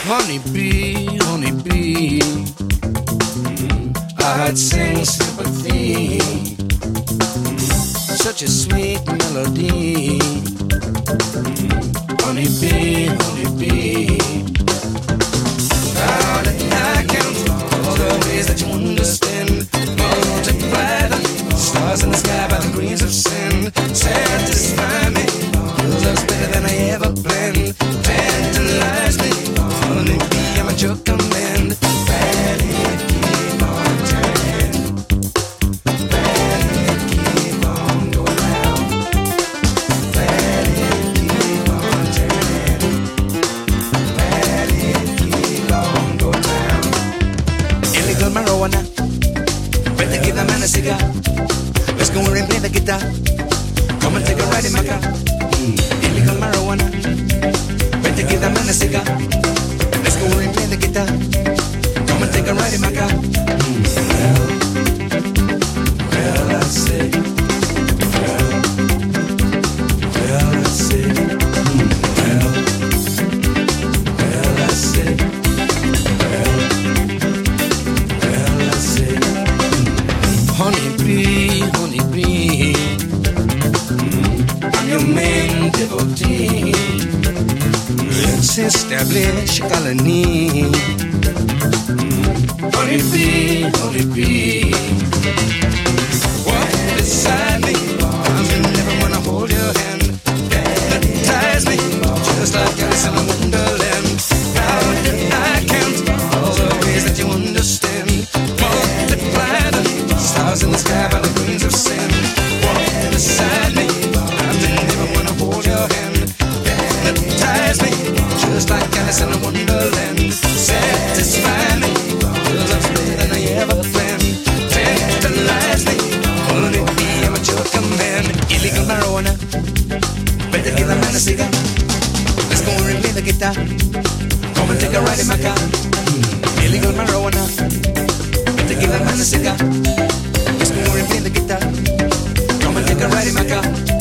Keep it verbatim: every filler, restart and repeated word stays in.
Honeybee, honeybee, I'd sing sympathy, such a sweet melody. Honeybee, honeybee, how did I count all the ways that you understand? Multiply the stars in the sky by the grains of sand. Satisfy me, your love's better than I ever planned. Tantalize me, honeybee, I'm at your command. Let it keep on turning, let it keep on going round, let it keep on turning, let it keep on going round. Illegal marijuana, better give the man a cigar. Let's go and play the guitar. Come and take a ride in my car. Illegal marijuana, better give the man a cigar. Let's go and play the guitar. Come and take a ride in my car. Well, well, I say, well, well, I say, well, well, I say, well, well, I say, honeybee, honeybee, I'm your main devotee. Let's establish a colony. Honeybee, honeybee, walk beside me. I'm never wanna hold your hand. Hypnotize me, just like Alice in Wonderland. How did I count all the ways that you understand? Multiply the stars in the sky by the grains of sand. Walk beside me, I never wanna hold your hand. Hypnotize me, just like Alice in Wonderland. Satisfy me, your love's better than I ever planned. Tantalize me, honeybee, I'm at your command. Illegal marijuana, better give a man a cigar. Let's go and play the guitar. Come and take a ride in my car. Illegal marijuana, better give a man a cigar. Let's go and play the guitar. Come and take a ride in my car.